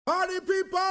Party people!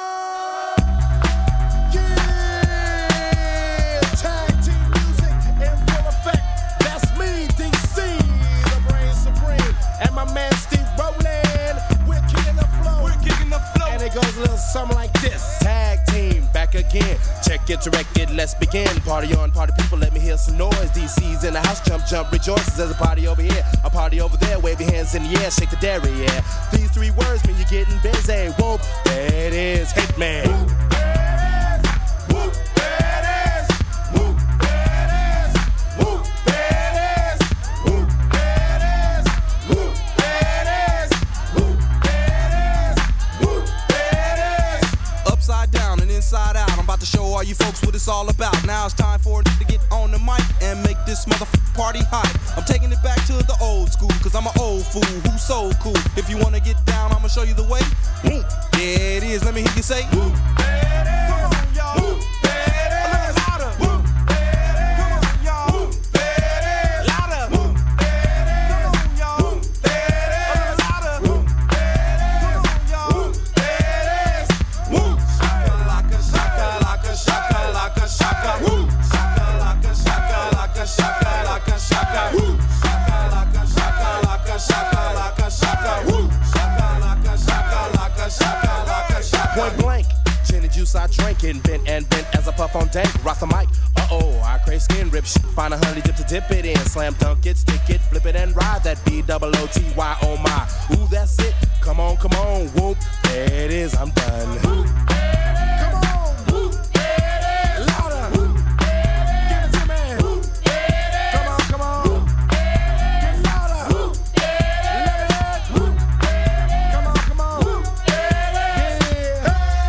Yeah! Tag team music in full effect. That's me, DC, the brain supreme. And my man Steve Rowland. We're kicking the flow. And it goes a little something like this. Tag team, back again. Check it, directed, let's begin. Party on, party people, let me hear some noise. DC's in the house, jump, jump, rejoices. There's a party over here, a party over there. Wave your hands in the air, shake the dairy, yeah. These three words mean you're getting busy. Whoop, there it is, Hitman. Whoop, there it is. Whoop, there it is. Whoop, there it is. Whoop, there it is. Whoop, there it is. Whoop, there it is. Whoop, there it is. Whoop, there it is. Upside down and inside out, I'm about to show all you folks what it's all about. Now it's time for it to get on the mic and make this motherfucking party hot. I'm taking it back to the old school, cause I'm an old fool who's so cool. If you wanna get down, I'ma show you the way. There it is, let me hear you say. Whoop, there it is. Come on, y'all. Whoop, there it is. A little louder. Whoop, there it is. Come on, y'all. Whoop, there it is. Louder. Whoop, there it is. Come on, y'all. Whoop, there it is. A little louder. Whoop, there it is. Come on, y'all. Whoop, there it is. Whoop. Shaka-laka, shaka-laka, shaka-laka, shaka. Whoop. Shaka-laka, shaka-laka, shaka-laka, shaka. Whoop. Shaka-laka, shaka-laka, shaka-laka, shaka. Whoop. Shaka-laka, shaka-laka, shaka-laka, shaka. Point blank, gin and juice I drink and bent as I puff on dank. Rock the mic, I crave skin rip shit. Find a honey dip to dip it in. Slam dunk it, stick it, flip it and ride that B-double-O-T-Y, oh my. Ooh, that's it, come on, whoop, there it is, I'm done. Whoop, come on, whoop, there it is. Louder, whoop, give it to me. Whoop, come on, whoop, get louder. Whoop, let it hit. Whoop, come on, whoop, yeah.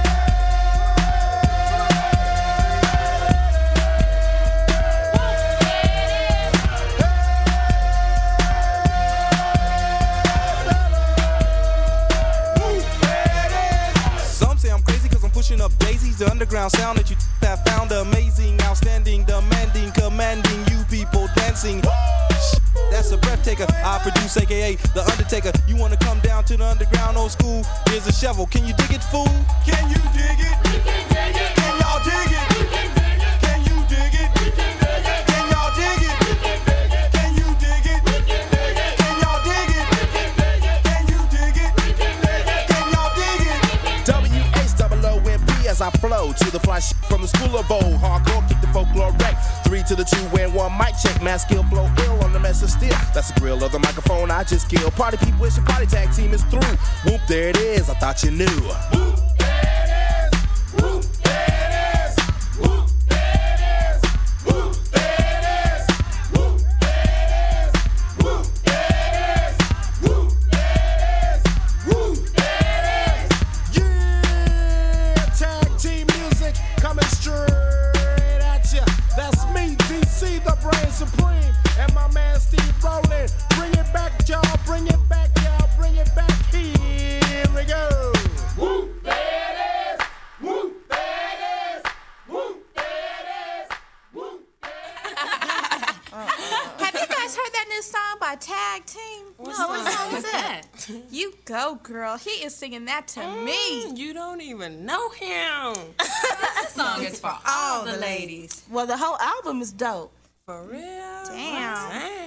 Some say I'm crazy cause I'm pushing up daisies. The underground sound that you have found amazing, outstanding, demanding, commanding you people dancing. That's a breath taker. I produce AKA The Undertaker. You wanna come down to the underground old school? Here's a shovel. Can you dig it, fool? Can you dig it? We can dig it. Can y'all dig it? We can dig it. Can you dig it? We can dig it. Can y'all dig it? We can dig it. Can you dig it? We can dig it. Can y'all dig it? We can dig it. Can you dig it? We can dig it. Can y'all dig it? W-H-O-O-M-P as I flow to the fly shit from the school of old. Hardcore, kick the folklore wreck. 3 to the 2 and 1 mic check. Mass skill flow ill on the mess of steel. That's the grill of the microphone I just killed. Party people, it's your party tag team is through. Whoop, there it is, I thought you knew. Whoop, there it is. Whoop, there it is. Whoop, there it is. Whoop, there it is. Whoop, there it is. Whoop, there it is. Whoop, there it is. Whoop, there it is. Yeah, tag team music coming straight at ya. That's me, DC, the brain supreme, and my man Steve Rowland. Bring it back, y'all. Bring it back, y'all. Bring it back. Here we go. Whoop, there it is. Whoop, there it is. Whoop, there it is. Whoop, there it is. Have you guys heard that new song by Tag Team? What song is that? You go, girl. He is singing that to me. You don't even know him. This song is for all the ladies. Well, the whole album is dope. For real? Damn. Dang.